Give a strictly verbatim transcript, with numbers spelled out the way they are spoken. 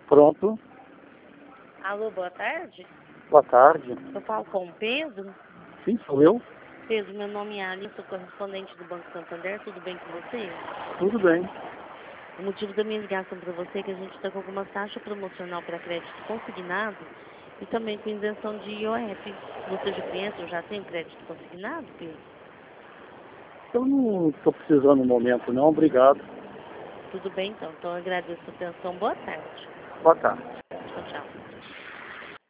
Pronto. Alô, boa tarde. Boa tarde. Eu falo com o Pedro. Sim, sou eu. Pedro, meu nome é Alice, sou correspondente do Banco Santander. Tudo bem com você? Tudo bem. O motivo da minha ligação para você é que a gente está com alguma taxa promocional para crédito consignado e também com isenção de I O F. Você já conhece ou já tem o crédito consignado, Pedro? Eu não estou precisando no momento, não. Obrigado. Tudo bem, então. Então eu agradeço a atenção. Boa tarde. Boa tarde. Tchau, tchau.